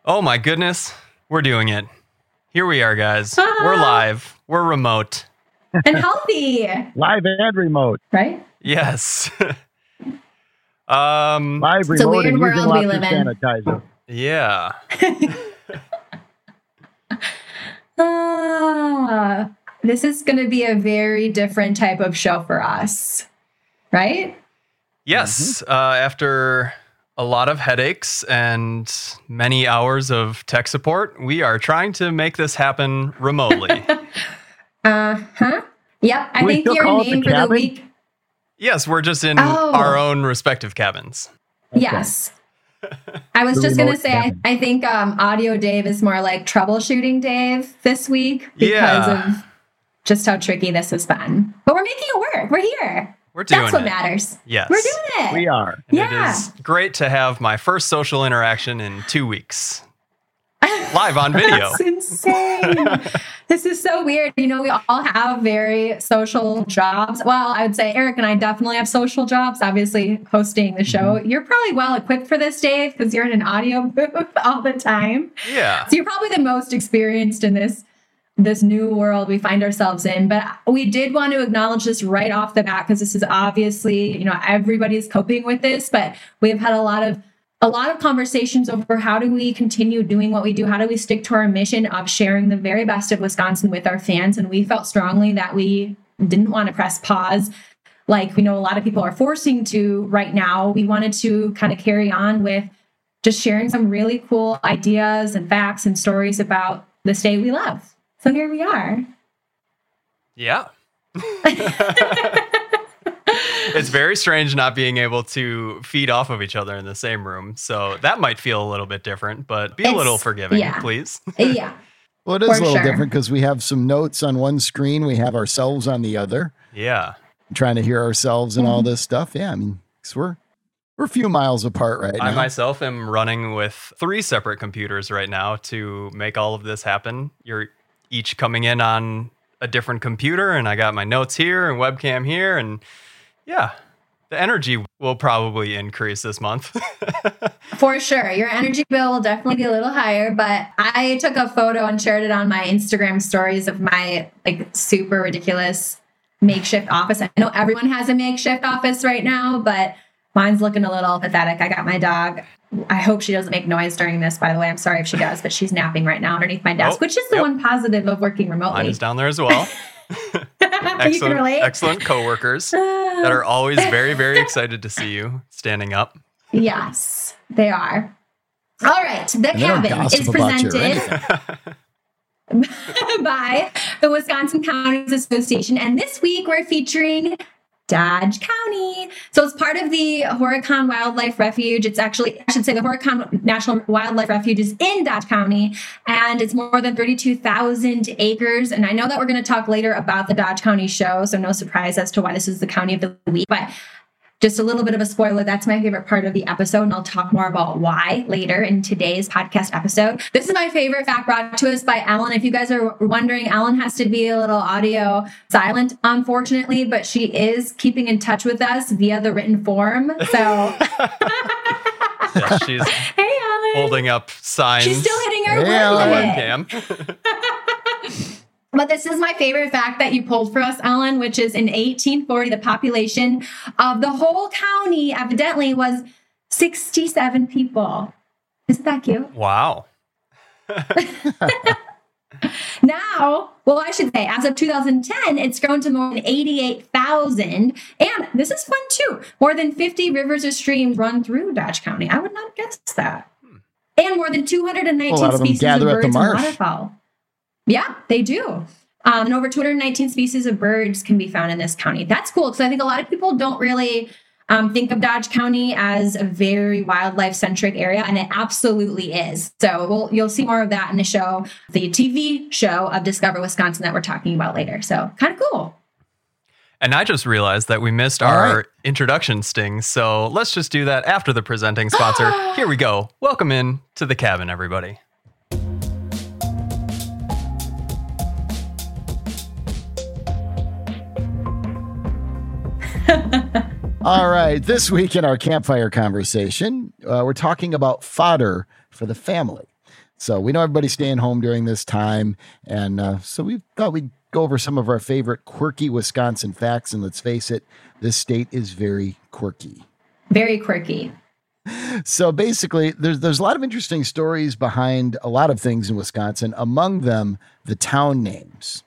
Oh my goodness, we're doing it. Here we are, guys. We're live. We're remote. And healthy. Live and remote. Right? Yes. Live, It's a remote, weird and world using we lots live of in. sanitizer. Yeah. This is going to be a very different type of show for us, right? Yes. After a lot of headaches and many hours of tech support, we are trying to make this happen remotely. Yep. I Do we think still your call it name the for the cabin? week. Yes, we're just in Oh. our own respective cabins. Yes. I was The just going to remote say, cabin. I think Audio Dave is more like troubleshooting Dave this week because Yeah. of just how tricky this has been. But we're making it work. We're here. We're doing That's what it. matters. Yes. We're doing it. We are. And Yeah. it is great to have my first social interaction in 2 weeks. Live on video. That's insane. This is so weird. You know, we all have very social jobs. Well, I would say Eric and I definitely have social jobs, obviously hosting the show. You're probably well equipped for this, Dave, because you're in an audio booth all the time. Yeah. So you're probably the most experienced in this new world we find ourselves in. But we did want to acknowledge this right off the bat because this is obviously, you know, everybody's coping with this, but we've had a lot of conversations over how do we continue doing what we do? How do we stick to our mission of sharing the very best of Wisconsin with our fans? And we felt strongly that we didn't want to press pause like we know a lot of people are forcing to right now. We wanted to kind of carry on with just sharing some really cool ideas and facts and stories about the state we love. So here we are. Yeah. It's very strange not being able to feed off of each other in the same room. So that might feel a little bit different, but be a little forgiving, yeah. please. Yeah. Well, it is For a little sure. different because we have some notes on one screen. We have ourselves on the other, Yeah. trying to hear ourselves and all this stuff. Yeah, I mean, 'cause we're a few miles apart right now. I myself am running with 3 separate computers right now to make all of this happen. You're each coming in on a different computer, and I got my notes here and webcam here. And yeah, the energy will probably increase this month. For sure. Your energy bill will definitely be a little higher, but I took a photo and shared it on my Instagram stories of my like super ridiculous makeshift office. I know everyone has a makeshift office right now, but mine's looking a little pathetic. I got my dog. I hope she doesn't make noise during this, by the way. I'm sorry if she does, but she's napping right now underneath my desk, Oh, which is the yep. one positive of working Mine remotely. is down there as well. You can relate? Excellent coworkers that are always very, very excited to see you standing up. Yes, they are. All right. The And they don't cabin gossip is about you or presented by the Wisconsin Counties Association. And this week we're featuring Dodge County. So it's part of the Horicon Wildlife Refuge. It's actually, I should say, the Horicon National Wildlife Refuge is in Dodge County, and it's more than 32,000 acres. And I know that we're going to talk later about the Dodge County show, so no surprise as to why this is the county of the week. But just a little bit of a spoiler, that's my favorite part of the episode, and I'll talk more about why later in today's podcast episode. This is my favorite fact brought to us by Ellen. If you guys are wondering, Ellen has to be a little audio silent, unfortunately, but she is keeping in touch with us via the written form. So, Yeah, she's hey, Ellen. holding up signs She's still hitting her Hey, to the Ellen. webcam. But this is my favorite fact that you pulled for us, Ellen, which is in 1840, the population of the whole county evidently was 67 people. Isn't that cute? Wow. Now, well, I should say, as of 2010, it's grown to more than 88,000. And this is fun too. More than 50 rivers or streams run through Dodge County. I would not have guessed that. And more than 219 A lot of them species of gather at the birds and marsh. waterfowl. Yeah, they do. And over 219 species of birds can be found in this county. That's cool because I think a lot of people don't really think of Dodge County as a very wildlife-centric area, and it absolutely is. So you'll see more of that in the show, the TV show of Discover Wisconsin that we're talking about later. So kind of cool. And I just realized that we missed All our right. introduction sting. So let's just do that after the presenting sponsor. Here we go. Welcome in to the cabin, everybody. All right. This week in our campfire conversation, we're talking about fodder for the family. So we know everybody's staying home during this time. And so we thought we'd go over some of our favorite quirky Wisconsin facts. And let's face it, this state is very quirky. Very quirky. So basically, there's a lot of interesting stories behind a lot of things in Wisconsin, among them the town names.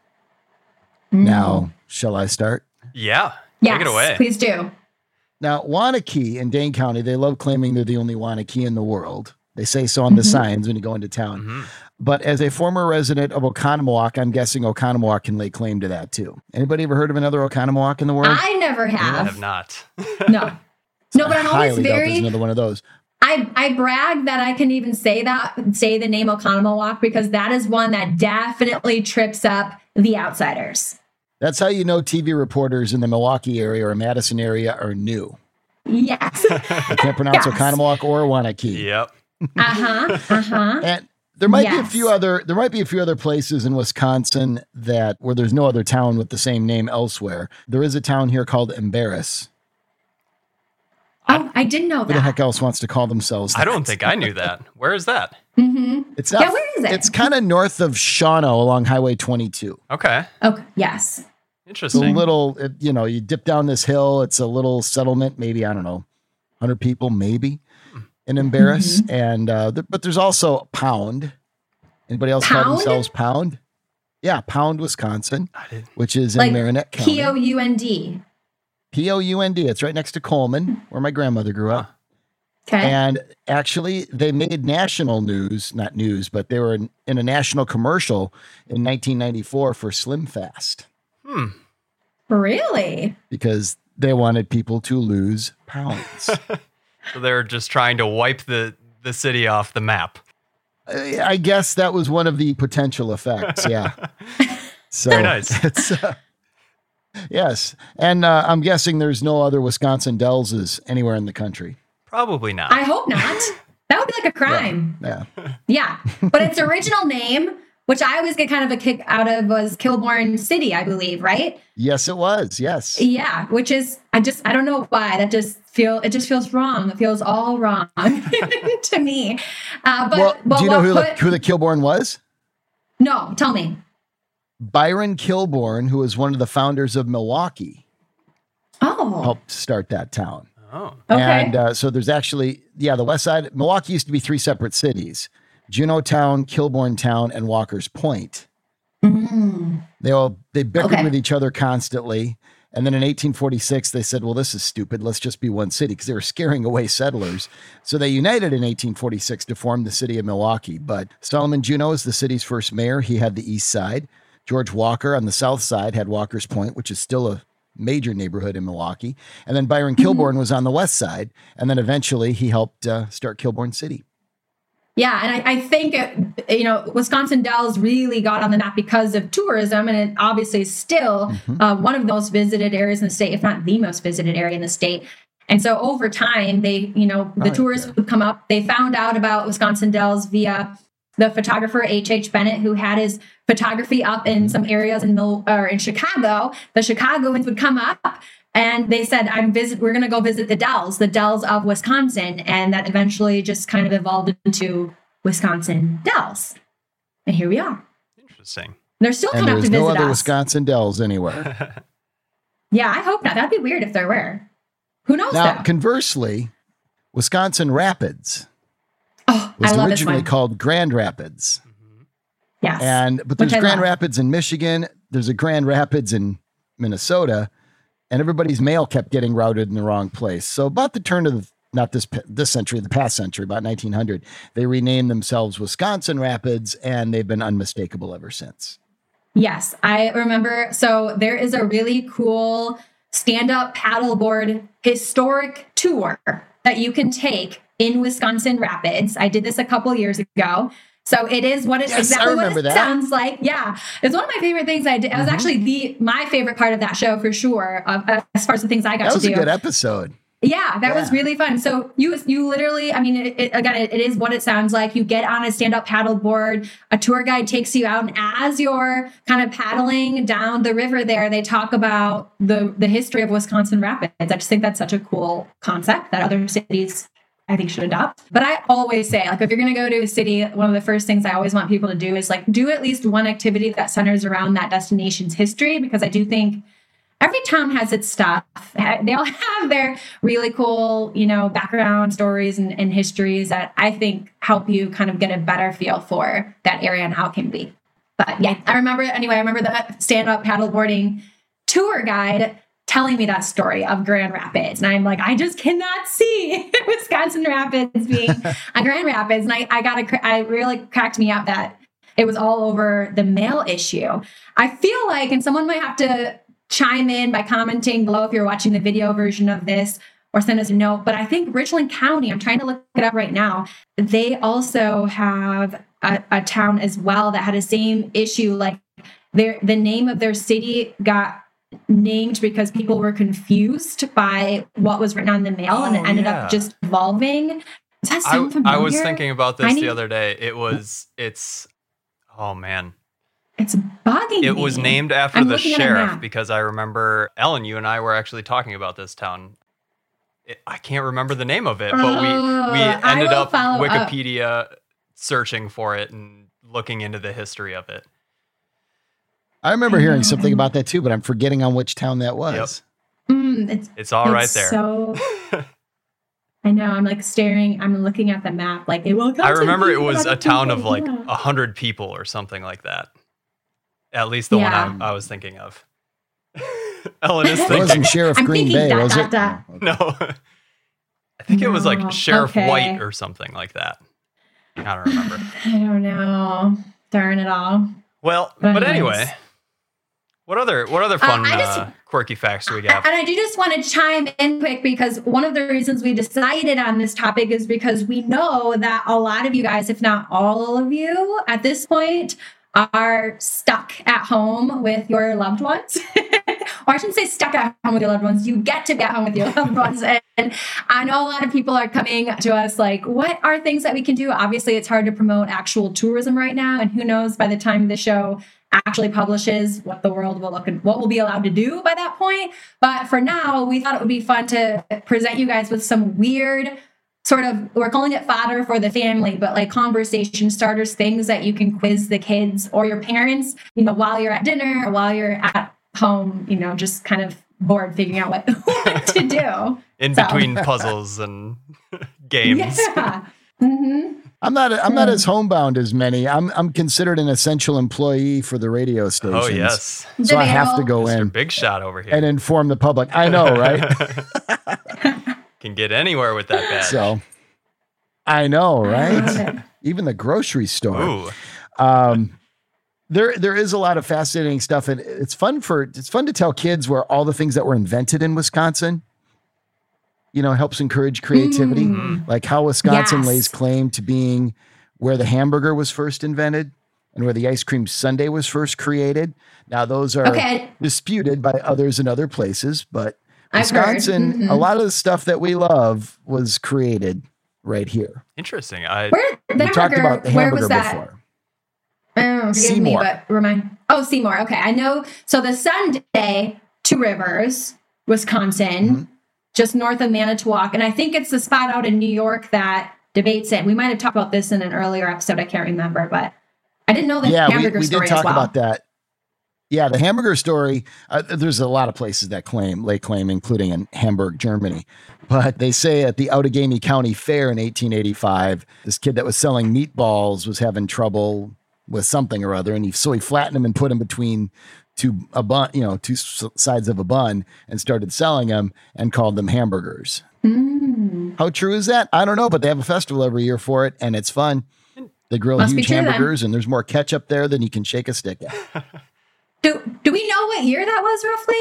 Now, shall I start? Yeah. Yes, Take it away. please do. Now, Waunakee in Dane County, they love claiming they're the only Waunakee in the world. They say so on the signs when you go into town. Mm-hmm. But as a former resident of Oconomowoc, I'm guessing Oconomowoc can lay claim to that too. Anybody ever heard of another Oconomowoc in the world? I never I have. have not. No. No, but I'm always highly doubt there's very. another one of those. I brag that I can even say the name Oconomowoc, because that is one that definitely trips up the outsiders. That's how you know TV reporters in the Milwaukee area or Madison area are new. Yes. They can't pronounce Yes. Oconomowoc or Waunakee. Yep. And there might be a Yes. few other places in Wisconsin where there's no other town with the same name elsewhere. There is a town here called Embarrass. Oh, I didn't know Who the that. heck else wants to call themselves that? I don't think I knew that. Where is that? It's not, Yeah, where is it? It's kind of north of Shawano along Highway 22. Okay. Okay. Yes. It's a Interesting. little, you dip down this hill. It's a little settlement, maybe, I don't know, 100 people, maybe, in Embarrass. And, but there's also Pound. Anybody else call Pound? themselves Pound? Yeah, Pound, Wisconsin, I did. which is in Like Marinette County. Pound. Pound. It's right next to Coleman, where my grandmother grew up. Okay. And actually, they made national news, not news, but they were in a national commercial in 1994 for Slim Fast Really? because they wanted people to lose pounds. So they're just trying to wipe the city off the map. I guess that was one of the potential effects. Yeah. So Very nice. It's, yes. And I'm guessing there's no other Wisconsin Dells anywhere in the country. Probably not. I hope not. That would be like a crime. Yeah. Yeah. But its original name, which I always get kind of a kick out of, was Kilbourne City, I believe, right? Yes, it was. Yes. Yeah, which is I don't know why. It just feels wrong. It feels all wrong to me. But Do you know what who the Kilbourne was? No, tell me. Byron Kilbourne, who was one of the founders of Milwaukee, Oh. helped start that town. Oh. Okay. And so there's actually, the west side. Milwaukee used to be 3 separate cities: Juneau Town, Kilbourne Town, and Walker's Point. They bickered Okay. with each other constantly. And then in 1846, they said, well, this is stupid. Let's just be one city, because they were scaring away settlers. So they united in 1846 to form the city of Milwaukee. But Solomon Juneau is the city's first mayor. He had the east side. George Walker on the south side had Walker's Point, which is still a major neighborhood in Milwaukee. And then Byron Kilbourne was on the west side. And then eventually he helped start Kilbourne City. Yeah, and I think Wisconsin Dells really got on the map because of tourism, and it obviously is still one of the most visited areas in the state, if not the most visited area in the state. And so over time, the tourists would come up. They found out about Wisconsin Dells via the photographer H.H. Bennett, who had his photography up in some areas in Chicago. The Chicagoans would come up. And they said, we're going to go visit the Dells of Wisconsin. And that eventually just kind of evolved into Wisconsin Dells. And here we are. Interesting. They're still And coming up to there's visit no other us. Wisconsin Dells anywhere. Yeah, I hope not. That'd be weird if there were. Who knows, Now, though? conversely, Wisconsin Rapids Oh, was I love this originally one. called Grand Rapids. Yes. But there's Which I Grand love. Rapids in Michigan. There's a Grand Rapids in Minnesota. And everybody's mail kept getting routed in the wrong place. So about the turn of not this century, the past century, about 1900, they renamed themselves Wisconsin Rapids, and they've been unmistakable ever since. Yes, I remember. So there is a really cool stand-up paddleboard historic tour that you can take in Wisconsin Rapids. I did this a couple years ago. So it is what it Yes, I exactly what remember it that. sounds like. Yeah, it's one of my favorite things I did. It was actually my favorite part of that show for sure. As far as the things I got That to was do. a good episode. Yeah, that was Yeah. really fun. So you literally, I mean, it is what it sounds like. You get on a stand-up paddleboard. A tour guide takes you out, and as you're kind of paddling down the river there, they talk about the history of Wisconsin Rapids. I just think that's such a cool concept that other cities I think should adopt. But I always say, like, if you're going to go to a city, one of the first things I always want people to do is like do at least one activity that centers around that destination's history, because I do think every town has its stuff. They all have their really cool, background stories and histories that I think help you kind of get a better feel for that area and how it can be. But yeah, I remember the stand-up paddleboarding tour guide telling me that story of Grand Rapids. And I'm like, I just cannot see Wisconsin Rapids being a Grand Rapids. And I really cracked me up that it was all over the mail issue. I feel like, and someone might have to chime in by commenting below if you're watching the video version of this or send us a note, but I think Richland County, I'm trying to look it up right now, they also have a town as well that had the same issue. Like the name of their city got named because people were confused by what was written on the mail, and it ended up just evolving. Does that sound familiar? I was thinking about this the other day. Oh man. It's bugging me. It was named after the sheriff, because I remember, Ellen, you and I were actually talking about this town. I can't remember the name of it, but we ended up Wikipedia searching for it and looking into the history of it. I remember hearing something about that too, but I'm forgetting on which town that was. Yep. It's all right there. So I know. I'm like staring. I'm looking at the map. Like, I remember it was a town of like 100 people or something like that. At least the one I was thinking of. Ellen is thinking. It wasn't Sheriff Green Bay, was it? No. I think it was like Sheriff White or something like that. I don't remember. I don't know. Darn it all. Well, but anyway, what other fun quirky facts do we got? And I do just want to chime in quick, because one of the reasons we decided on this topic is because we know that a lot of you guys, if not all of you at this point, are stuck at home with your loved ones. Or I shouldn't say stuck at home with your loved ones. You get to be at home with your loved ones. And I know a lot of people are coming to us like, what are things that we can do? Obviously, it's hard to promote actual tourism right now. And who knows by the time the show actually publishes what the world will look and what we'll be allowed to do by that point. But for now, we thought it would be fun to present you guys with some weird we're calling it fodder for the family, but like conversation starters, things that you can quiz the kids or your parents, while you're at dinner or while you're at home, just kind of bored figuring out what to do. In between puzzles and games. Yeah. Mm-hmm. I'm not as homebound as many. I'm considered an essential employee for the radio stations. Oh, yes. So I have to go Mr. in. Big shot over here. And inform the public. I know, right? Can get anywhere with that badge. So, I know, right? Even the grocery store. Ooh. There is a lot of fascinating stuff, and it's fun to tell kids where all the things that were invented in Wisconsin, helps encourage creativity. Like how Wisconsin lays claim to being where the hamburger was first invented and where the ice cream sundae was first created. Now those are disputed by others in other places, but Wisconsin, a lot of the stuff that we love was created right here. Interesting. We talked about the hamburger before. Seymour. Seymour. Okay. I know. So the Sunday, Two Rivers, Wisconsin, just north of Manitowoc. And I think it's the spot out in New York that debates it. We might have talked about this in an earlier episode. I can't remember, but I didn't know the hamburger story we did talk as well. About that. Yeah, the hamburger story, there's a lot of places that lay claim, including in Hamburg, Germany. But they say at the Outagamie County Fair in 1885, this kid that was selling meatballs was having trouble with something or other. And so he flattened them and put them between two sides of a bun and started selling them and called them hamburgers. How true is that? I don't know, but they have a festival every year for it, and it's fun. They grill huge hamburgers, and there's more ketchup there than you can shake a stick at. Do we know what year that was roughly?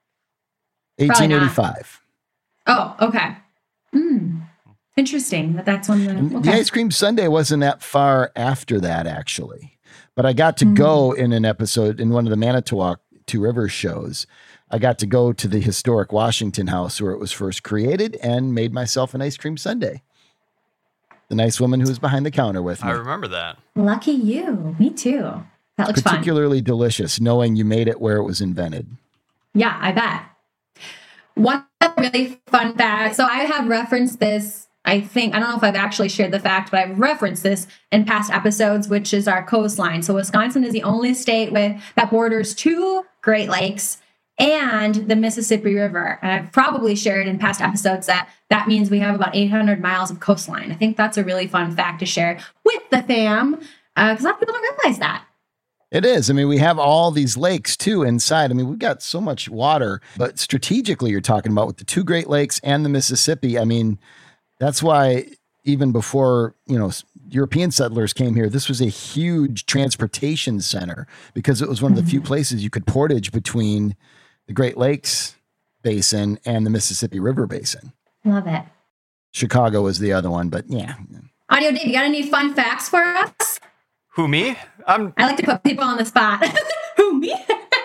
1885. Oh, okay. Interesting. That's when the ice cream sundae wasn't that far after that, actually. But I got to go in an episode in one of the Manitowoc Two Rivers shows. I got to go to the historic Washington House where it was first created and made myself an ice cream sundae. The nice woman who was behind the counter with me. I remember that. Lucky you. Me too. That looks particularly delicious, knowing you made it where it was invented. Yeah, I bet. One really fun fact. So I have referenced this I don't know if I've actually shared the fact, but I've referenced this in past episodes, which is our coastline. So Wisconsin is the only state that borders 2 Great Lakes and the Mississippi River. And I've probably shared in past episodes that means we have about 800 miles of coastline. I think that's a really fun fact to share with the fam, because a lot of people don't realize that. It is. I mean, we have all these lakes too inside. I mean, we've got so much water, but strategically you're talking about with the 2 Great Lakes and the Mississippi. I mean, that's why even before, European settlers came here, this was a huge transportation center because it was one of the few places you could portage between the Great Lakes Basin and the Mississippi River Basin. Love it. Chicago was the other one, but yeah. Audio Dave, you got any fun facts for us? Who, me? I like to put people on the spot. Who, me?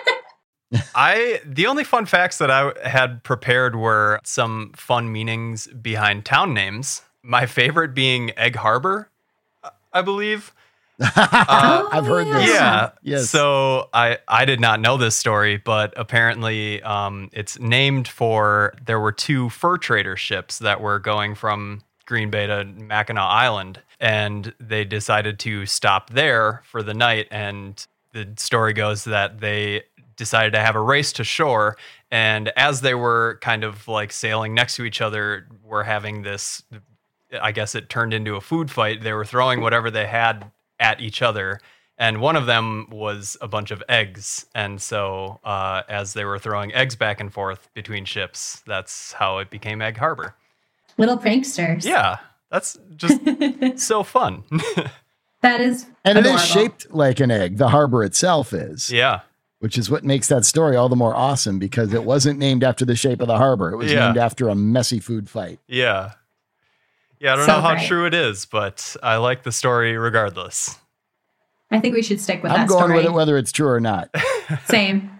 The only fun facts that I had prepared were some fun meanings behind town names. My favorite being Egg Harbor, I believe. I've heard this. Yeah. Yes. So I did not know this story, but apparently it's named for, there were 2 fur trader ships that were going from Green Bay to Mackinac Island, and they decided to stop there for the night. And the story goes that they decided to have a race to shore. And as they were kind of like sailing next to each other, were having this, I guess it turned into a food fight. They were throwing whatever they had at each other. And one of them was a bunch of eggs. And so as they were throwing eggs back and forth between ships, that's how it became Egg Harbor. Little pranksters. Yeah, that's just so fun. That is And adorable. it is shaped like an egg. The harbor itself is. Yeah. Which is what makes that story all the more awesome because it wasn't named after the shape of the harbor. It was named after a messy food fight. Yeah. Yeah, I don't So know how great. true it is, but I like the story regardless. I think we should stick with I'm that going story. with it whether it's true or not. Same.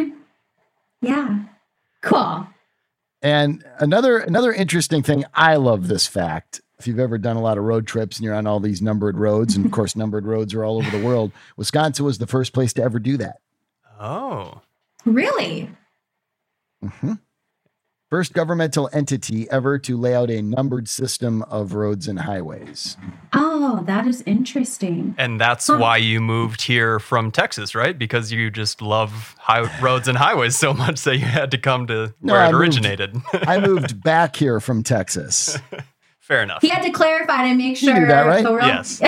Yeah. Cool. And another interesting thing, I love this fact. If you've ever done a lot of road trips and you're on all these numbered roads, and of course numbered roads are all over the world, Wisconsin was the first place to ever do that. Oh. Really? Mm-hmm. First governmental entity ever to lay out a numbered system of roads and highways. Oh, that is interesting. And that's why you moved here from Texas, right? Because you just love roads and highways so much that you had to come to where it originated. I moved back here from Texas. Fair enough. He had to clarify to make sure. knew that, right? the road- Yes.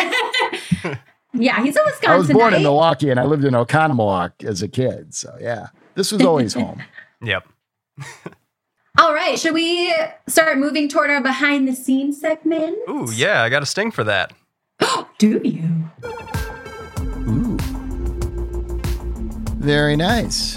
Yeah, he's a Wisconsinite. I was born in Milwaukee and I lived in Oconomowoc as a kid. So yeah, this was always home. Yep. All right, should we start moving toward our behind the scenes segment? Ooh, yeah, I got a sting for that. Do you? Ooh. Very nice.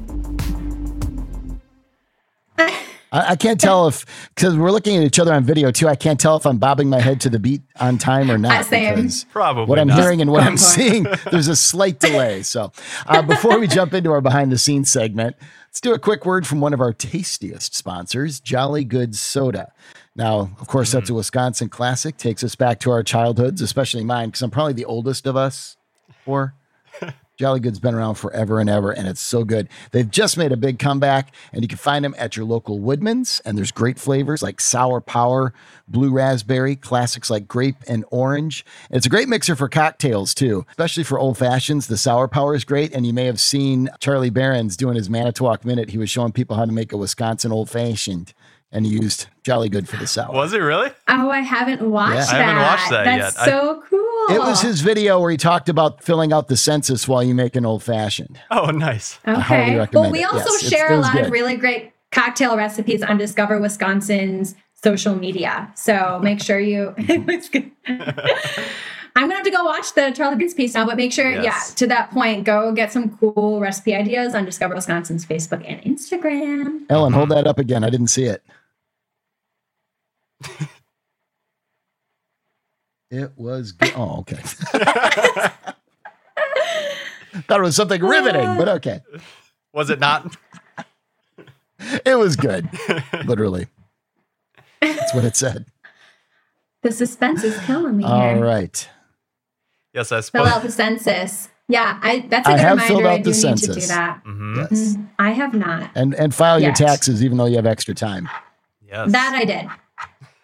I can't tell because we're looking at each other on video too. I can't tell if I'm bobbing my head to the beat on time or not. Same. Because Probably what I'm not. hearing and what I'm seeing, there's a slight delay. So before we jump into our behind the scenes segment, let's do a quick word from one of our tastiest sponsors, Jolly Good Soda. Now, of course, that's a Wisconsin classic. Takes us back to our childhoods, especially mine, because I'm probably the oldest of us four. Jolly Good's been around forever and ever, and it's so good. They've just made a big comeback, and you can find them at your local Woodman's, and there's great flavors like Sour Power, Blue Raspberry, classics like Grape and Orange. And it's a great mixer for cocktails, too, especially for old fashions. The Sour Power is great, and you may have seen Charlie Barron's doing his Manitowoc Minute. He was showing people how to make a Wisconsin old fashioned, and he used Jolly Good for the sour. Was it really? Oh, I haven't watched that. I haven't watched that That's yet. so cool. It was his video where he talked about filling out the census while you make an old fashioned. Oh, nice. I highly Okay. recommend Well, we it. also Yes, share it a was lot good. of really great cocktail recipes on Discover Wisconsin's social media. So make sure you. It's good. I'm gonna have to go watch the Charlie Beats piece now, but make sure, Yes. to that point, go get some cool recipe ideas on Discover Wisconsin's Facebook and Instagram. Ellen, hold that up again. I didn't see it. It was good. Oh, okay. Thought it was something riveting, but okay. Was it not? It was good. Literally. That's what it said. The suspense is killing me here. All right. Yes, I Fill suppose. out the census. Yeah, that's a I good have reminder. filled I out do the need census. to do that. Mhm. Yes. I have not. And file your Yes. taxes even though you have extra time. Yes. That I did.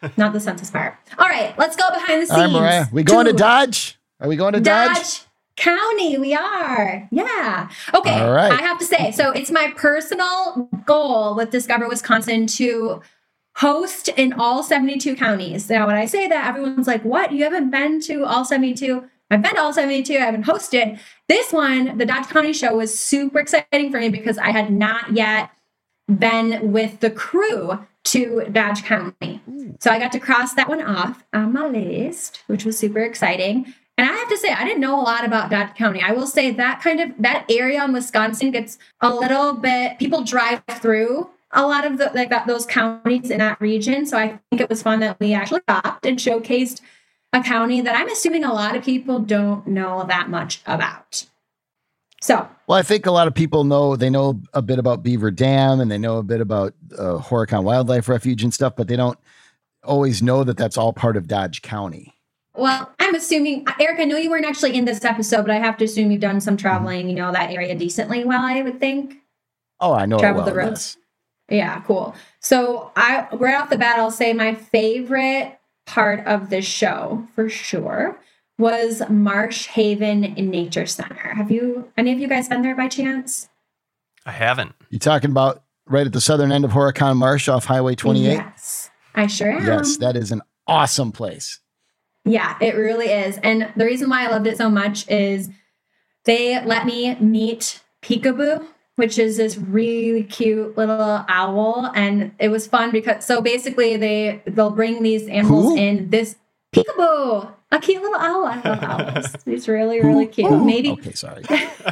not the census part. All right, let's go behind the scenes. All right, Mariah, we going to Dodge? Are we going to Dodge? County, we are. Yeah. Okay. All right. I have to say, so it's my personal goal with Discover Wisconsin to host in all 72 counties. Now, when I say that, everyone's like, what? You haven't been to all 72? I've been to all 72. I haven't hosted. This one, the Dodge County show, was super exciting for me because I had not yet been with the crew to Dodge County. So I got to cross that one off on my list, which was super exciting. And I have to say, I didn't know a lot about Dodge County. I will say that area in Wisconsin gets a little bit, people drive through a lot of those counties in that region. So I think it was fun that we actually stopped and showcased a county that I'm assuming a lot of people don't know that much about. So, well, I think a lot of people know a bit about Beaver Dam and they know a bit about Horicon Wildlife Refuge and stuff, but they don't always know that that's all part of Dodge County. Well, I'm assuming, Eric, I know you weren't actually in this episode, but I have to assume you've done some traveling, you know, that area decently well, I would think. Oh, I know. Traveled the roads. Yes. Yeah, cool. So right off the bat, I'll say my favorite part of this show for sure was Marsh Haven Nature Center. Have any of you guys been there by chance? I haven't. You talking about right at the southern end of Horicon Marsh off Highway 28? Yes, I sure am. Yes, that is an awesome place. Yeah, it really is. And the reason why I loved it so much is they let me meet Peekaboo, which is this really cute little owl. And it was fun because, so basically they'll bring these animals in. This Peekaboo, a cute little owl. I love owls. He's really, really cute. Maybe. Okay, sorry.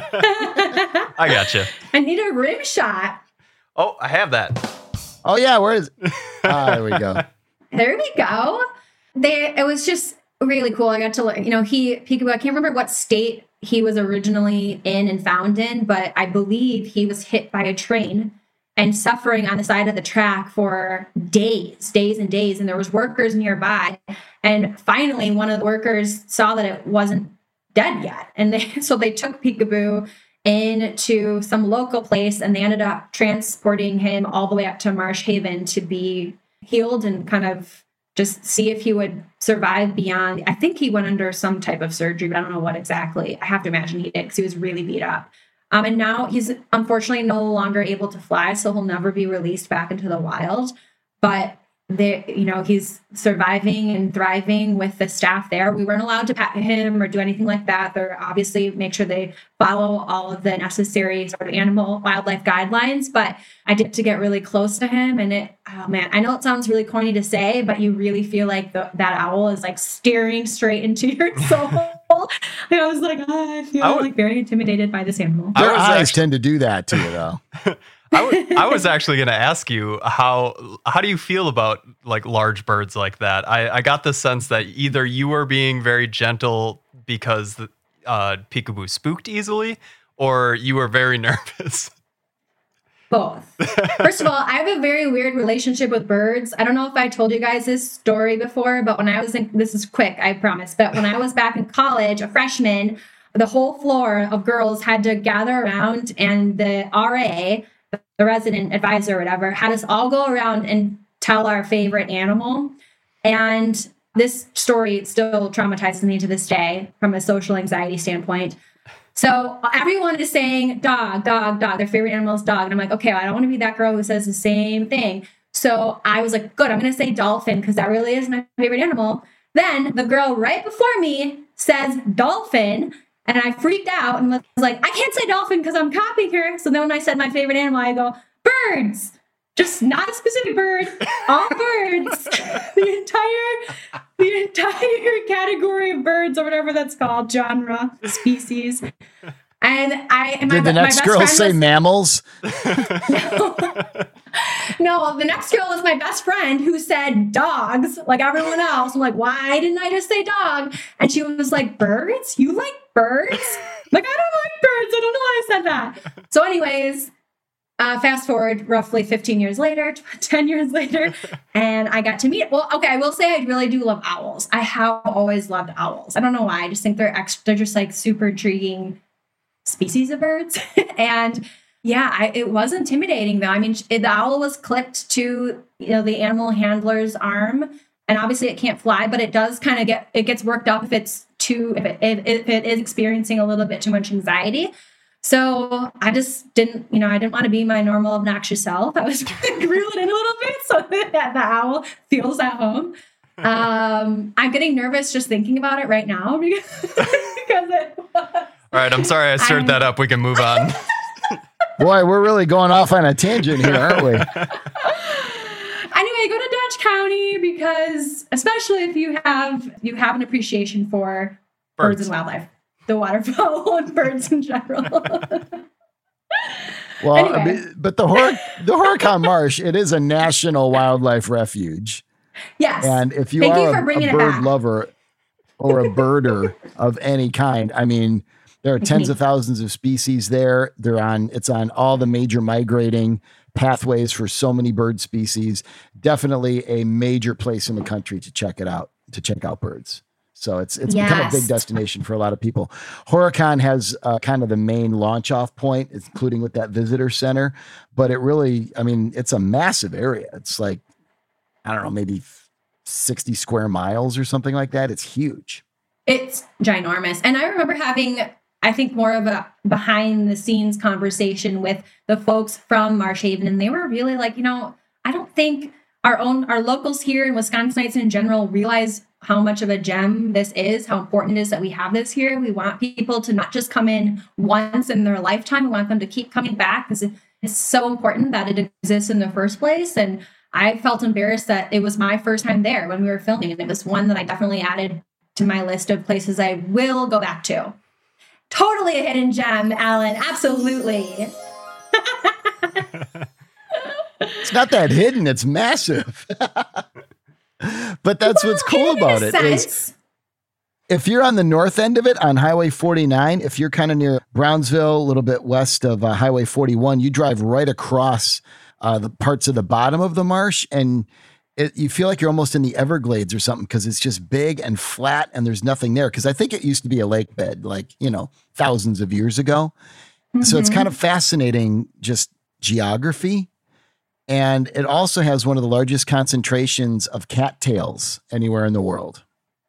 I gotcha. I need a rim shot. Oh, I have that. Oh, yeah. Where is it? There we go. There we go. It was just really cool. I got to learn, Peekaboo, I can't remember what state he was originally in and found in, but I believe he was hit by a train and suffering on the side of the track for days and days. And there was workers nearby. And finally, one of the workers saw that it wasn't dead yet. And so they took Peekaboo into some local place and they ended up transporting him all the way up to Marsh Haven to be healed and kind of just see if he would survive beyond. I think he went under some type of surgery, but I don't know what exactly. I have to imagine he did because he was really beat up. And now he's unfortunately no longer able to fly, so he'll never be released back into the wild. But he's surviving and thriving with the staff there. We weren't allowed to pet him or do anything like that. They're obviously make sure they follow all of the necessary sort of animal wildlife guidelines. But I did to get really close to him, and I know it sounds really corny to say, but you really feel like that owl is like staring straight into your soul. And I was like, I feel very intimidated by this animal. Their eyes tend to do that to you, though. I was actually going to ask you how do you feel about like large birds like that? I got the sense that either you were being very gentle because Peekaboo spooked easily, or you were very nervous. Both. First of all, I have a very weird relationship with birds. I don't know if I told you guys this story before, but when I was this is quick, I promise. But when I was back in college, a freshman, the whole floor of girls had to gather around, and the RA, the resident advisor or whatever, had us all go around and tell our favorite animal. And this story still traumatizes me to this day from a social anxiety standpoint. So everyone is saying dog, dog, dog. Their favorite animal is dog. And I'm like, okay, I don't want to be that girl who says the same thing. So I was like, good, I'm going to say dolphin because that really is my favorite animal. Then the girl right before me says dolphin. And I freaked out and was like, I can't say dolphin because I'm copying her. So then when I said my favorite animal, I go, birds. Just not a specific bird, all birds. the entire category of birds or whatever that's called, genre, species. And did the next girl say mammals? No, the next girl was my best friend who said dogs, like everyone else. I'm like, why didn't I just say dog? And she was like, birds? You like birds? Like, I don't like birds. I don't know why I said that. So anyways, fast forward roughly 15 years later, 10 years later, and I got to meet. Well, okay, I will say I really do love owls. I have always loved owls. I don't know why. I just think they're just like super intriguing species of birds. And yeah, it was intimidating though. I mean, the owl was clipped to the animal handler's arm, And obviously it can't fly, but it does kind of gets worked up if if it is experiencing a little bit too much anxiety. So I just didn't want to be my normal obnoxious self. I was reeling in a little bit so that the owl feels at home. I'm getting nervous just thinking about it right now because all right, I'm sorry I stirred that up. We can move on. Boy, we're really going off on a tangent here, aren't we? Anyway, go to Dodge County because, especially if you have an appreciation for birds and wildlife, the waterfowl and birds in general. Well, anyway. but the Horicon Marsh, it is a national wildlife refuge. Yes. And if you Thank are you for a bringing it bird back. lover or a birder of any kind, I mean, there are tens of thousands of species there. It's on all the major migrating pathways for so many bird species. Definitely a major place in the country to check out birds. So it's become a big destination for a lot of people. Horicon has kind of the main launch off point, including with that visitor center. But it really, I mean, it's a massive area. It's like, I don't know, maybe 60 square miles or something like that. It's huge. It's ginormous. And I remember having, I think, more of a behind the scenes conversation with the folks from Marsh Haven. And they were really like, I don't think our locals here in Wisconsinites in general realize how much of a gem this is, how important it is that we have this here. We want people to not just come in once in their lifetime. We want them to keep coming back because it's so important that it exists in the first place. And I felt embarrassed that it was my first time there when we were filming. And it was one that I definitely added to my list of places I will go back to. Totally a hidden gem, Alan. Absolutely. It's not that hidden. It's massive. But that's what's cool about it. Is if you're on the north end of it on Highway 49, if you're kind of near Brownsville, a little bit west of Highway 41, you drive right across the parts of the bottom of the marsh, and you feel like you're almost in the Everglades or something because it's just big and flat and there's nothing there. Because I think it used to be a lake bed, like, thousands of years ago. Mm-hmm. So it's kind of fascinating, just geography. And it also has one of the largest concentrations of cattails anywhere in the world.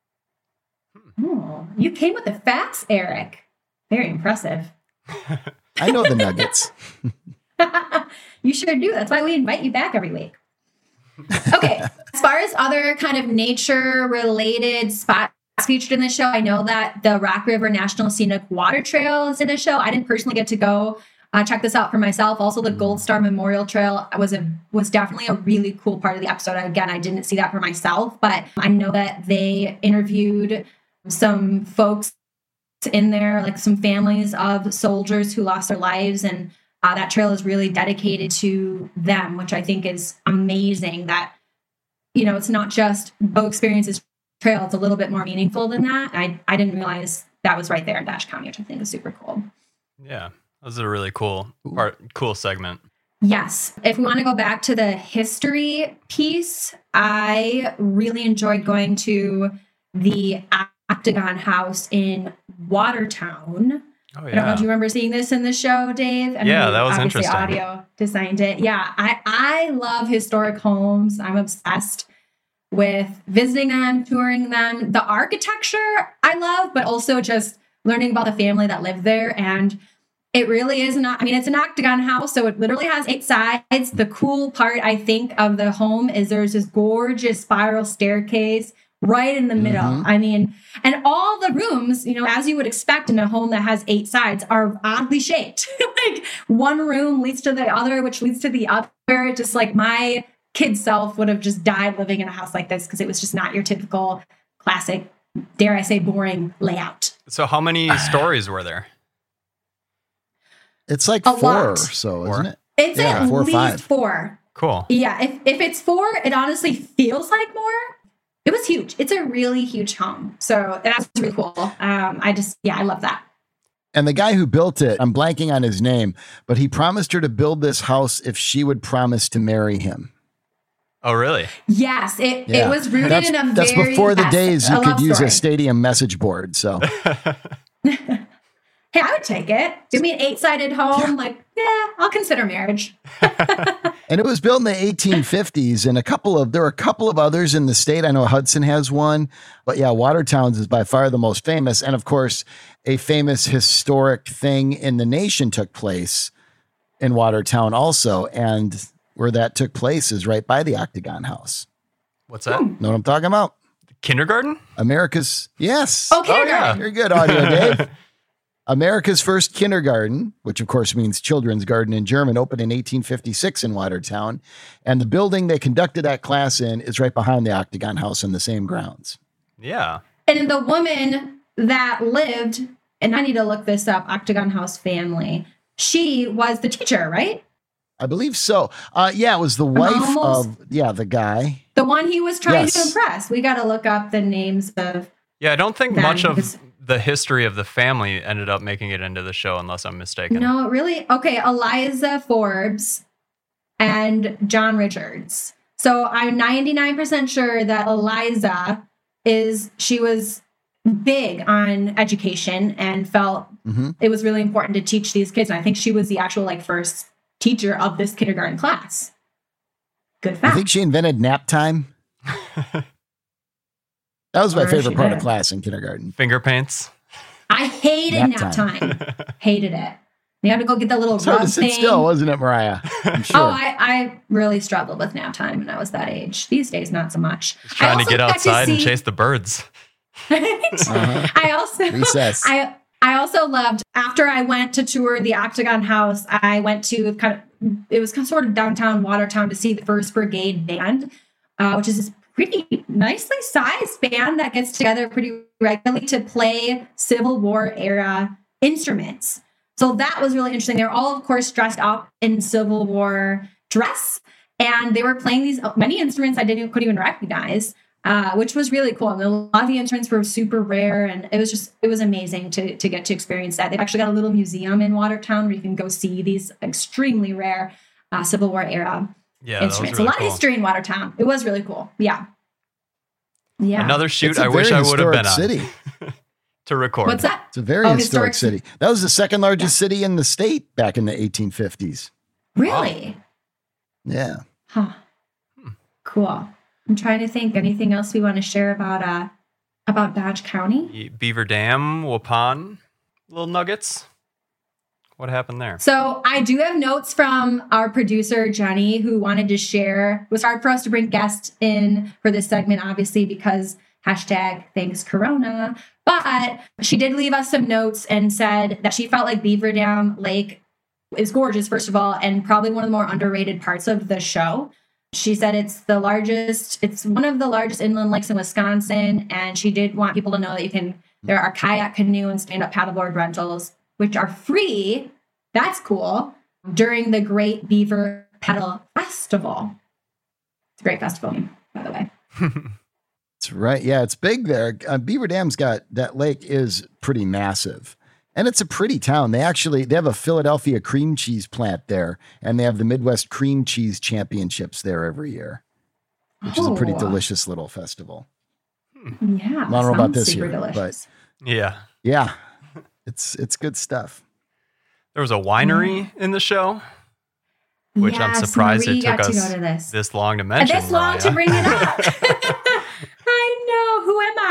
Oh, you came with the facts, Eric. Very impressive. I know the nuggets. You sure do. That's why we invite you back every week. Okay. As far as other kind of nature-related spots featured in the show, I know that the Rock River National Scenic Water Trail is in the show. I didn't personally get to go check this out for myself. Also, the Gold Star Memorial Trail was definitely a really cool part of the episode. Again, I didn't see that for myself, but I know that they interviewed some folks in there, like some families of soldiers who lost their lives, and that trail is really dedicated to them, which I think is amazing. That it's not just Bo Experience's trail; it's a little bit more meaningful than that. I didn't realize that was right there in Dodge County, which I think is super cool. Yeah. That was a really cool segment. Yes. If we want to go back to the history piece, I really enjoyed going to the Octagon House in Watertown. Oh, yeah. I don't know if you remember seeing this in the show, Dave. That was interesting. Audio designed it. Yeah. I love historic homes. I'm obsessed with visiting them, touring them. The architecture I love, but also just learning about the family that lived there. And it really is it's an octagon house, so it literally has 8 sides. The cool part, I think, of the home is there's this gorgeous spiral staircase right in the middle. Mm-hmm. And all the rooms, as you would expect in a home that has 8 sides, are oddly shaped. Like one room leads to the other, which leads to the other. Just like my kid self would have just died living in a house like this because it was just not your typical classic, dare I say, boring layout. So how many stories were there? It's like a 4 lot. or so, isn't it? It's at 4 or least 5. 4. Cool. Yeah, if it's 4, it honestly feels like more. It was huge. It's a really huge home. So that's really cool. I love that. And the guy who built it, I'm blanking on his name, but he promised her to build this house if she would promise to marry him. Oh, really? Yes, it was rooted in a That's very before the days you could use story. a stadium message board. So, hey, I would take it. Give me an 8-sided home. Yeah. I'll consider marriage. And it was built in the 1850s, and there were a couple of others in the state. I know Hudson has one, but yeah, Watertown's is by far the most famous. And of course, a famous historic thing in the nation took place in Watertown also. And where that took place is right by the Octagon House. What's that? Know what I'm talking about? Kindergarten? Yes. Oh, kindergarten. You're good, audio Dave. America's first kindergarten, which of course means children's garden in German, opened in 1856 in Watertown. And the building they conducted that class in is right behind the Octagon House on the same grounds. Yeah. And the woman that lived, and I need to look this up, Octagon House family, she was the teacher, right? I believe so. Yeah, it was the wife of, the guy. The one he was trying to impress. We got to look up the names of. Yeah, I don't think much of the history of the family ended up making it into the show, unless I'm mistaken. No, really? Okay, Eliza Forbes and John Richards. So I'm 99% sure that Eliza she was big on education and felt it was really important to teach these kids. And I think she was the actual first teacher of this kindergarten class. Good fact. I think she invented nap time. That was my favorite part of class in kindergarten. Finger paints. I hated nap time. Hated it. You had to go get the little rub thing. Still, wasn't it, Mariah? I'm sure. Oh, I really struggled with nap time when I was that age. These days, not so much. Just trying to get outside and chase the birds. I also loved, after I went to tour the Octagon House, I went to it was sort of downtown Watertown to see the 1st Brigade Band, which is this pretty nicely sized band that gets together pretty regularly to play Civil War era instruments. So that was really interesting. They were all, of course, dressed up in Civil War dress, and they were playing these many instruments I couldn't even recognize, which was really cool. And a lot of the instruments were super rare, and it was amazing to get to experience that. They've actually got a little museum in Watertown where you can go see these extremely rare Civil War era instruments. Really a lot of history in Watertown. It was really cool. Yeah. Another shoot I wish I would have been city. on to record. What's that? It's a very historic city. That was the second largest city in the state back in the 1850s. Really? Wow. Yeah. Huh. Cool. I'm trying to think anything else we want to share about Dodge County. Beaver Dam, Waupun, little nuggets. What happened there? So I do have notes from our producer, Jenny, who wanted to share. It was hard for us to bring guests in for this segment, obviously, because #thanks Corona. But she did leave us some notes and said that she felt like Beaver Dam Lake is gorgeous, first of all, and probably one of the more underrated parts of the show. She said it's one of the largest inland lakes in Wisconsin. And she did want people to know that there are kayak, canoe, and stand-up paddleboard rentals, which are free. That's cool. During the Great Beaver Paddle Festival. It's a great festival name, by the way. That's right. Yeah, it's big there. Beaver Dam's that lake is pretty massive. And it's a pretty town. They have a Philadelphia cream cheese plant there, and they have the Midwest Cream Cheese Championships there every year, which is a pretty delicious little festival. Yeah. I don't know about this year, delicious. but yeah, it's good stuff. There was a winery in the show, which I'm surprised it took us this long to mention. This long to bring it up. I know. Who am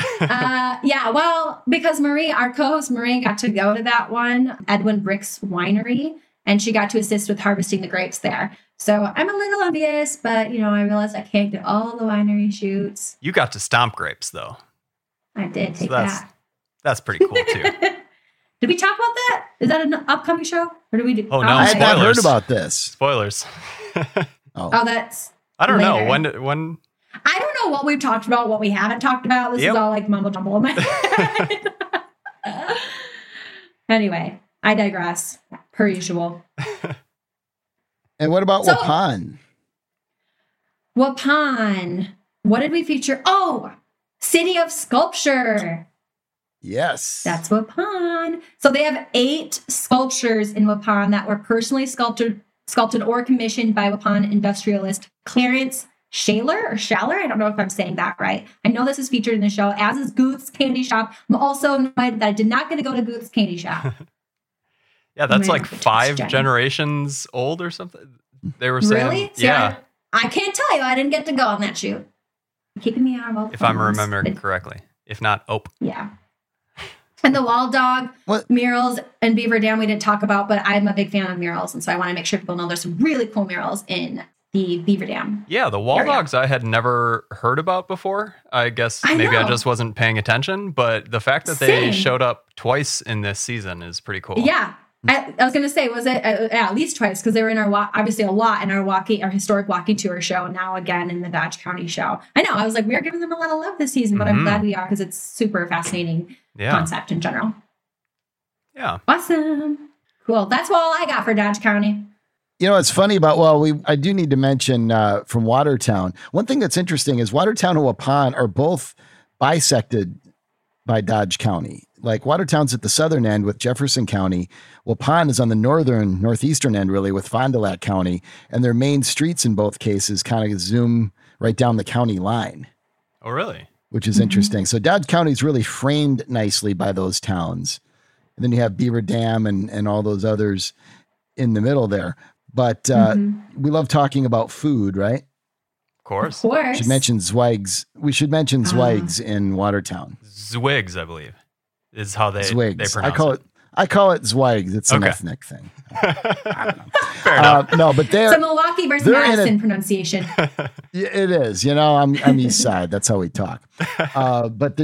I? Well, because our co-host Marie got to go to that one, Edwin Brick's winery, and she got to assist with harvesting the grapes there. So I'm a little envious, but I realized I can't get all the winery shoots. You got to stomp grapes, though. I did take that. That's pretty cool too. Did we talk about that? Is that an upcoming show, or did we do? Oh no! I had not heard about this. Spoilers. Oh, that's. I don't later. know when. I don't know what we've talked about, what we haven't talked about. This is all like mumble jumble in my head. Anyway, I digress, per usual. And what about Waupun? Waupun. What did we feature? Oh, City of Sculpture. Yes. That's Waupun. So they have 8 sculptures in Waupun that were personally sculpted or commissioned by Waupun industrialist Clarence Schaller. I don't know if I'm saying that right. I know this is featured in the show, as is Guth's Candy Shop. I'm also annoyed that I did not get to go to Guth's Candy Shop. Yeah, that's like 5 generations old or something. They were saying, Really? See, yeah, I can't tell you. I didn't get to go on that shoot. Keeping me out of all the if I'm films. remembering correctly. If not, Yeah. And the Wall Dog What? murals and Beaver Dam we didn't talk about, but I'm a big fan of murals. And so I want to make sure people know there's some really cool murals in the Beaver Dam. yeah, the wall area. dogs I had never heard about before. I guess I maybe I know. just wasn't paying attention, but the fact that Same. they showed up twice in this season is pretty cool. Yeah. I was going to say, was it at least twice? Because they were in our, obviously a lot in our historic walking tour show. And now again in the Dodge County show. I know. I was like, we are giving them a lot of love this season, but I'm glad we are because it's super fascinating concept in general. Yeah. Awesome. Cool. That's all I got for Dodge County. You know, it's funny about, I do need to mention from Watertown. One thing that's interesting is Watertown and Waupun are both bisected by Dodge County. Like Watertown's at the southern end with Jefferson County. Waupun is on the northeastern end, really, with Fond du Lac County. And their main streets in both cases kind of zoom right down the county line. Oh, really? Which is interesting. So Dodge County is really framed nicely by those towns. And then you have Beaver Dam and all those others in the middle there. But we love talking about food, right? Of course. Of course. Should mention Zweig's. We should mention Zweig's in Watertown. Zwigs, I believe, is how they Zweig's. pronounce I call it Zweig's. It's an Okay. ethnic thing. I don't know. Fair enough. No, but It's a Milwaukee versus they're in Madison pronunciation. it is. You know, I'm East Side. That's how we talk. But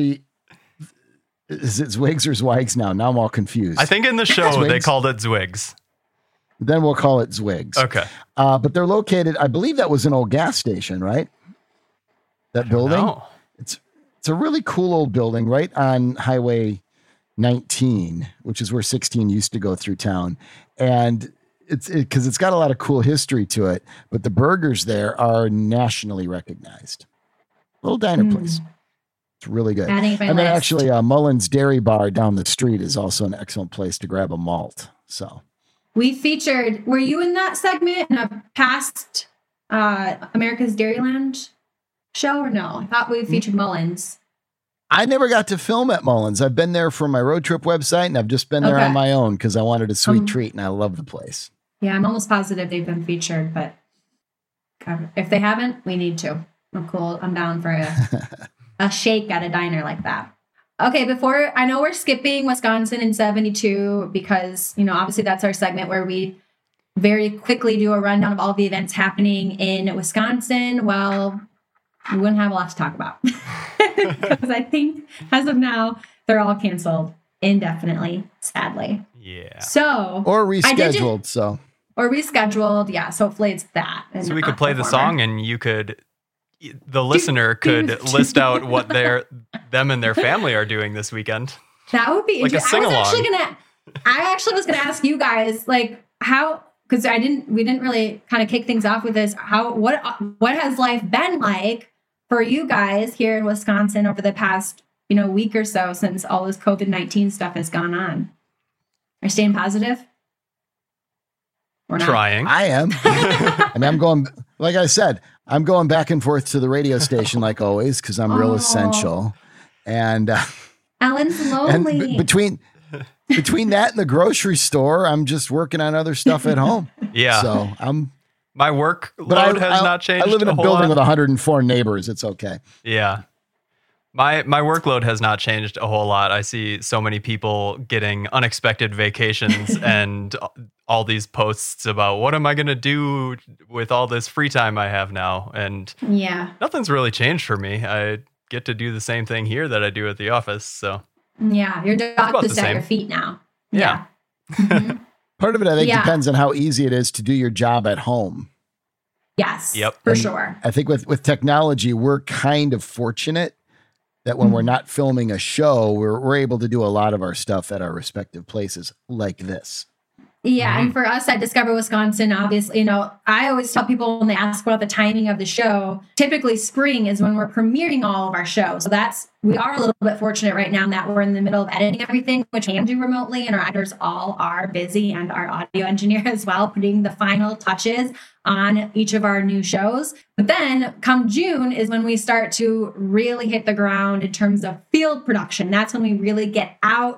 is it Zweig's or Zweig's now? Now I'm all confused. I think in the show they Zwigs. called it Zwigs. Then we'll call it Zweig's. Okay. But they're located, I believe that was an old gas station, right? That building? No. It's a really cool old building right on Highway 19, which is where 16 used to go through town. And because it's got a lot of cool history to it, but the burgers there are nationally recognized. Little diner place. It's really good. Adding to my And then list. actually Mullen's Dairy Bar down the street is also an excellent place to grab a malt. So We featured, were you in that segment in a past America's Dairyland show or no? I thought we featured Mullins. I never got to film at Mullen's. I've been there for my road trip website, and I've just been there Okay. on my own because I wanted a sweet treat, and I love the place. Yeah, I'm almost positive they've been featured, but if they haven't, we need to. I'm cool. I'm down for a shake at a diner like that. Okay, before, I know we're skipping Wisconsin in 72 because, obviously that's our segment where we very quickly do a rundown of all the events happening in Wisconsin. Well, we wouldn't have a lot to talk about because I think as of now, they're all canceled indefinitely, sadly. Yeah. So, Or I did rescheduled, or rescheduled. Yeah, so hopefully it's that. and So we not could play the former. song and the listener could list out what them and their family are doing this weekend. That would be Like a interesting. sing-along. I actually was gonna ask you guys like how, because we didn't really kind of kick things off with this. What has life been like for you guys here in Wisconsin over the past week or so since all this COVID-19 stuff has gone on? Are you staying positive? Or not? Trying. I am. I mean, I'm going, like I said, I'm going back and forth to the radio station like always because I'm real Oh. essential. And Ellen's and lonely. between that and the grocery store, I'm just working on other stuff at home. Yeah. So My work but load has not changed. I live in a whole building lot. with 104 neighbors. It's okay. Yeah. My workload has not changed a whole lot. I see so many people getting unexpected vacations and all these posts about what am I going to do with all this free time I have now? And Yeah. nothing's really changed for me. I get to do the same thing here that I do at the office. So Yeah. Your dog about just the at same. your feet now. Yeah. Part of it, I think, Yeah. depends on how easy it is to do your job at home. Yes. Yep. For And sure. I think with technology, we're kind of fortunate that when we're not filming a show, we're able to do a lot of our stuff at our respective places like this. Yeah, and for us at Discover Wisconsin, obviously, I always tell people when they ask about the timing of the show, typically spring is when we're premiering all of our shows. So we are a little bit fortunate right now in that we're in the middle of editing everything, which we can do remotely, and our editors all are busy, and our audio engineer as well, putting the final touches on each of our new shows. But then come June is when we start to really hit the ground in terms of field production. That's when we really get out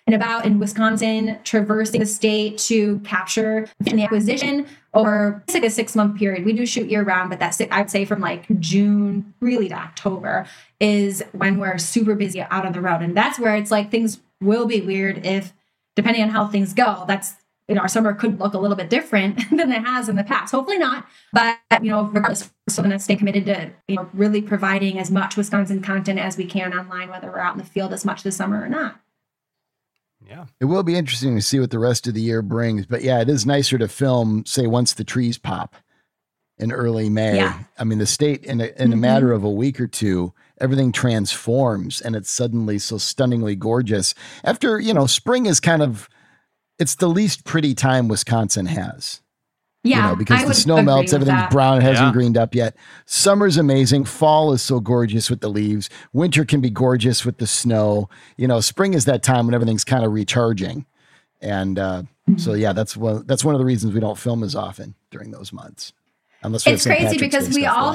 and about in Wisconsin, traversing the state to capture the acquisition over like a 6-month period. We do shoot year round, but that's, I'd say from like June really to October is when we're super busy out on the road. And that's where it's like things will be weird if, depending on how things go, that's, our summer could look a little bit different than it has in the past. Hopefully not. But, regardless, we're still going to stay committed to, really providing as much Wisconsin content as we can online, whether we're out in the field as much this summer or not. Yeah. It will be interesting to see what the rest of the year brings. But yeah, it is nicer to film, say, once the trees pop in early May. Yeah. I mean, the state in a matter of a week or two, everything transforms and it's suddenly so stunningly gorgeous. After, spring is kind of, it's the least pretty time Wisconsin has. Yeah. Because the snow melts, everything's brown, it hasn't greened up yet. Summer's amazing. Fall is so gorgeous with the leaves. Winter can be gorgeous with the snow. Spring is that time when everything's kind of recharging. And so, yeah, that's one of the reasons we don't film as often during those months. Unless it's crazy because we all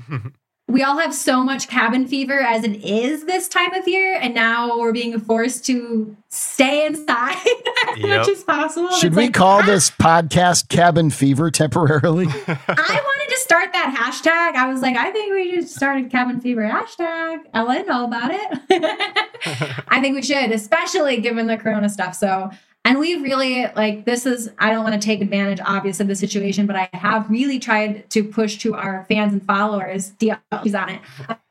have so much cabin fever as it is this time of year, and now we're being forced to stay inside as much as possible. Should we call this podcast Cabin Fever temporarily? I wanted to start that hashtag. I was like, I think we should start a Cabin Fever hashtag. I'll let you know about it. I think we should, especially given the Corona stuff. So, and we've really, I don't want to take advantage, obviously, of the situation, but I have really tried to push to our fans and followers, DL's on it,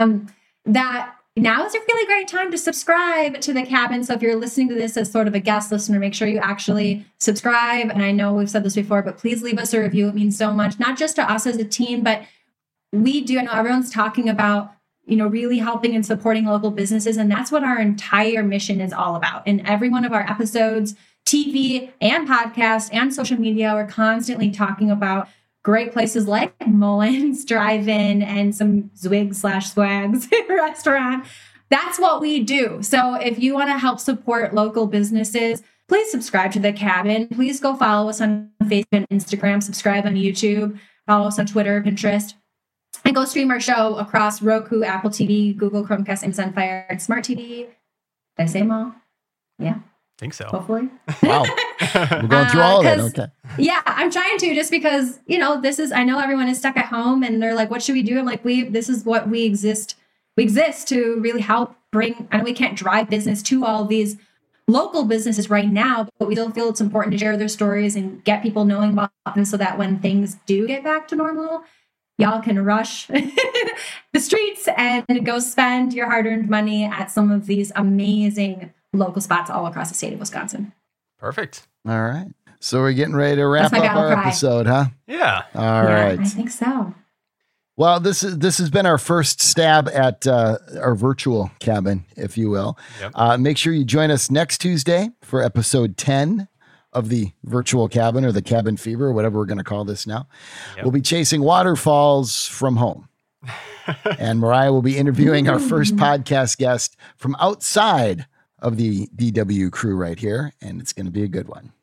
that now is a really great time to subscribe to the cabin. So if you're listening to this as sort of a guest listener, make sure you actually subscribe. And I know we've said this before, but please leave us a review. It means so much, not just to us as a team, but we do. I know everyone's talking about, really helping and supporting local businesses. And that's what our entire mission is all about. In every one of our episodes, TV and podcast and social media, we're constantly talking about great places like Mullins Drive-In and some Zwig/Swags restaurant. That's what we do. So if you want to help support local businesses, please subscribe to The Cabin. Please go follow us on Facebook and Instagram, subscribe on YouTube, follow us on Twitter, Pinterest, and go stream our show across Roku, Apple TV, Google Chromecast, Amazon Fire, and Smart TV. Did I say them all? Yeah. Think so. Hopefully. Wow. We're going through all of it. Okay. Yeah, I'm trying to, just because, I know everyone is stuck at home and they're like, what should we do? I'm like, this is what we exist. We exist to really help bring, I know we can't drive business to all of these local businesses right now, but we still feel it's important to share their stories and get people knowing about them so that when things do get back to normal, y'all can rush the streets and go spend your hard-earned money at some of these amazing local spots all across the state of Wisconsin. Perfect. All right. So we're getting ready to wrap up our episode, huh? Yeah. All right. I think so. Well, this has been our first stab at our virtual cabin, if you will. Yep. Make sure you join us next Tuesday for episode 10 of the virtual cabin, or the Cabin Fever, or whatever we're going to call this now. Yep. We'll be chasing waterfalls from home. And Mariah will be interviewing our first podcast guest from outside of the DW crew right here, and it's going to be a good one.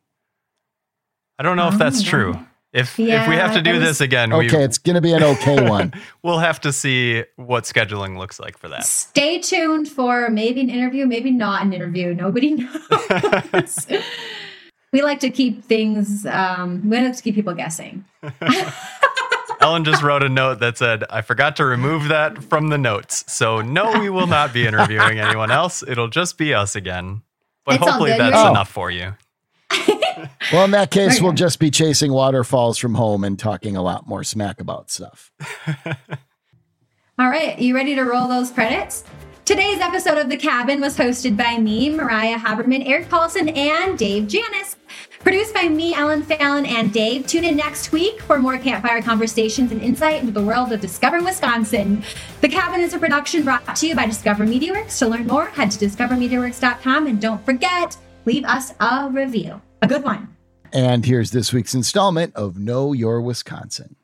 I don't know if that's true. If we have to do this again, it's going to be an okay one. We'll have to see what scheduling looks like for that. Stay tuned for maybe an interview, maybe not an interview. Nobody knows. We like to keep things. We like to keep people guessing. Ellen just wrote a note that said, I forgot to remove that from the notes. So no, we will not be interviewing anyone else. It'll just be us again. But hopefully that's enough for you. Well, in that case, we'll just be chasing waterfalls from home and talking a lot more smack about stuff. All right. You ready to roll those credits? Today's episode of The Cabin was hosted by me, Mariah Haberman, Eric Paulson, and Dave Janis. Produced by me, Ellen Fallon, and Dave. Tune in next week for more campfire conversations and insight into the world of Discover Wisconsin. The Cabin is a production brought to you by Discover MediaWorks. To learn more, head to discovermediaworks.com, and don't forget, leave us a review. A good one. And here's this week's installment of Know Your Wisconsin.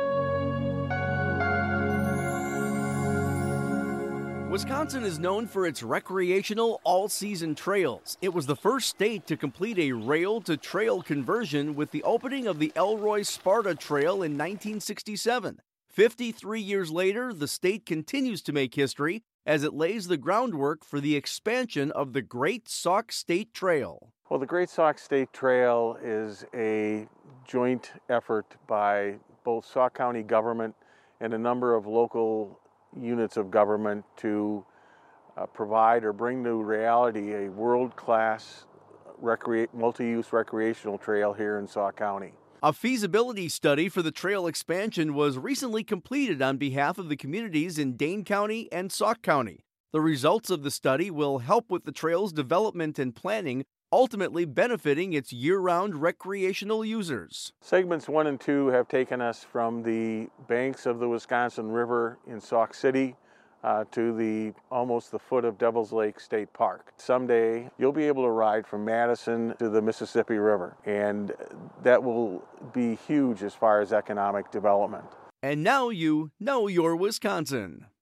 Wisconsin is known for its recreational all-season trails. It was the first state to complete a rail-to-trail conversion with the opening of the Elroy Sparta Trail in 1967. 53 years later, the state continues to make history as it lays the groundwork for the expansion of the Great Sauk State Trail. Well, the Great Sauk State Trail is a joint effort by both Sauk County government and a number of local units of government to provide or bring to reality a world-class multi-use recreational trail here in Sauk County. A feasibility study for the trail expansion was recently completed on behalf of the communities in Dane County and Sauk County. The results of the study will help with the trail's development and planning, ultimately benefiting its year-round recreational users. Segments 1 and 2 have taken us from the banks of the Wisconsin River in Sauk City to almost the foot of Devil's Lake State Park. Someday you'll be able to ride from Madison to the Mississippi River, and that will be huge as far as economic development. And now you know your Wisconsin.